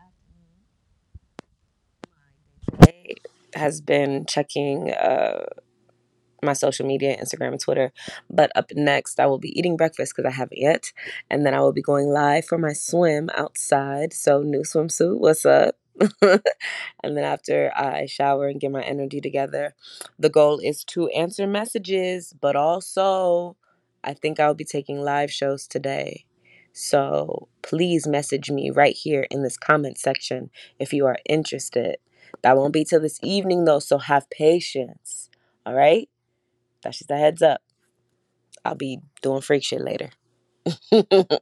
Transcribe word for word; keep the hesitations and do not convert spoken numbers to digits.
Today has been checking uh, my social media, Instagram and Twitter. But up next, I will be eating breakfast because I haven't yet. And then I will be going live for my swim outside. So, new swimsuit, what's up? And then after I shower and get my energy together, the goal is to answer messages, but also I think I'll be taking live shows today. So please message me right here in this comment section if you are interested. That won't be till this evening though, so have patience. All right? That's just a heads up. I'll be doing freak shit later.